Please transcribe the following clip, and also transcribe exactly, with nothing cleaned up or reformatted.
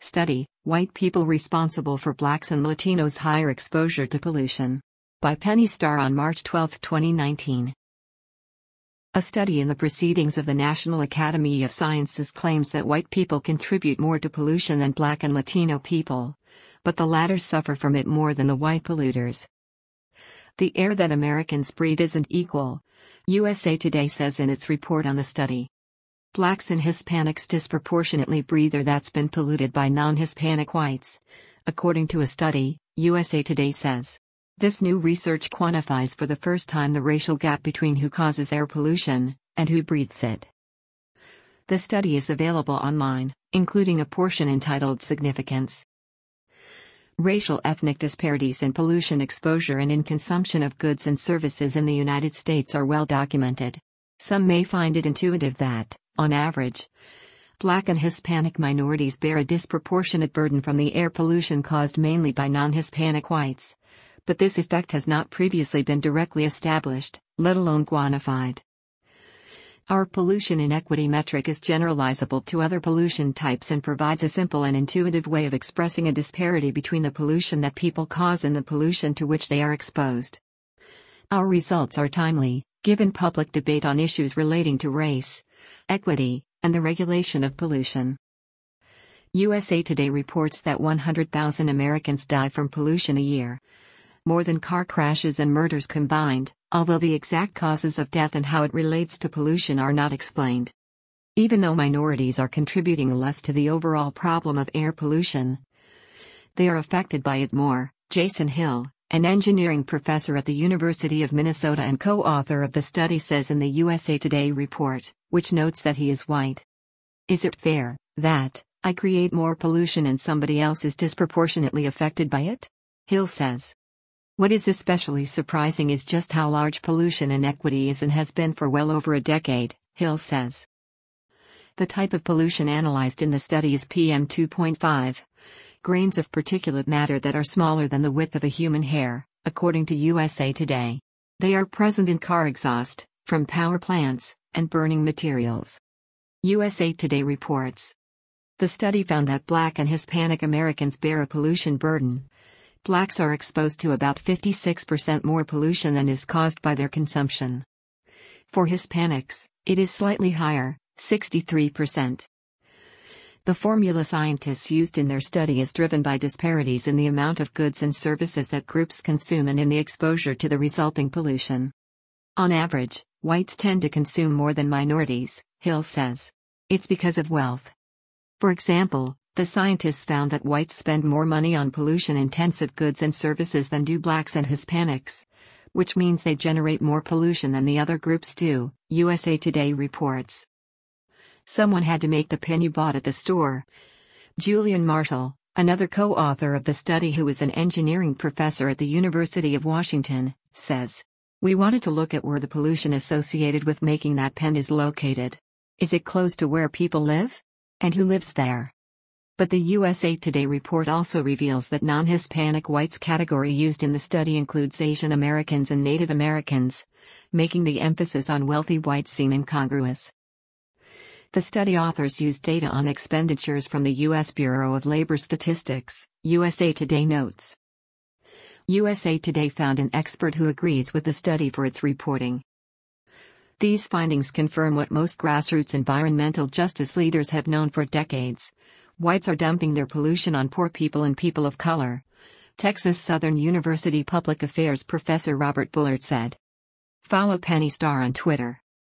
Study: White People Responsible for Blacks and Latinos' Higher Exposure to Pollution. By Penny Starr on March twelfth, twenty nineteen. A study in the Proceedings of the National Academy of Sciences claims that white people contribute more to pollution than Black and Latino people, but the latter suffer from it more than the white polluters. The air that Americans breathe isn't equal, U S A Today says in its report on the study. Blacks and Hispanics disproportionately breathe air that's been polluted by non-Hispanic whites, according to a study, U S A Today says. This new research quantifies for the first time the racial gap between who causes air pollution and who breathes it. The study is available online, including a portion entitled Significance. Racial ethnic disparities in pollution exposure and in consumption of goods and services in the United States are well documented. Some may find it intuitive that, on average, Black and Hispanic minorities bear a disproportionate burden from the air pollution caused mainly by non-Hispanic whites. But this effect has not previously been directly established, let alone quantified. Our pollution inequity metric is generalizable to other pollution types and provides a simple and intuitive way of expressing a disparity between the pollution that people cause and the pollution to which they are exposed. Our results are timely, given public debate on issues relating to race, equity, and the regulation of pollution. U S A Today reports that one hundred thousand Americans die from pollution a year, more than car crashes and murders combined, although the exact causes of death and how it relates to pollution are not explained. Even though minorities are contributing less to the overall problem of air pollution, they are affected by it more, Jason Hill, an engineering professor at the University of Minnesota and co-author of the study says in the U S A Today report, which notes that he is white. Is it fair that I create more pollution and somebody else is disproportionately affected by it? Hill says. What is especially surprising is just how large pollution inequity is and has been for well over a decade, Hill says. The type of pollution analyzed in the study is P M two point five, grains of particulate matter that are smaller than the width of a human hair, according to U S A Today. They are present in car exhaust, from power plants, and burning materials. U S A Today reports. The study found that Black and Hispanic Americans bear a pollution burden. Blacks are exposed to about fifty-six percent more pollution than is caused by their consumption. For Hispanics, it is slightly higher, sixty-three percent. The formula scientists used in their study is driven by disparities in the amount of goods and services that groups consume and in the exposure to the resulting pollution. On average, whites tend to consume more than minorities, Hill says. It's because of wealth. For example, the scientists found that whites spend more money on pollution-intensive goods and services than do Blacks and Hispanics, which means they generate more pollution than the other groups do, U S A Today reports. Someone had to make the pin you bought at the store. Julian Marshall, another co-author of the study who is an engineering professor at the University of Washington, says. We wanted to look at where the pollution associated with making that pen is located. Is it close to where people live? And who lives there? But the U S A Today report also reveals that non-Hispanic whites category used in the study includes Asian Americans and Native Americans, making the emphasis on wealthy whites seem incongruous. The study authors used data on expenditures from the U S Bureau of Labor Statistics, U S A Today notes. U S A Today found an expert who agrees with the study for its reporting. These findings confirm what most grassroots environmental justice leaders have known for decades. Whites are dumping their pollution on poor people and people of color, Texas Southern University Public Affairs professor Robert Bullard said. Follow Penny Starr on Twitter.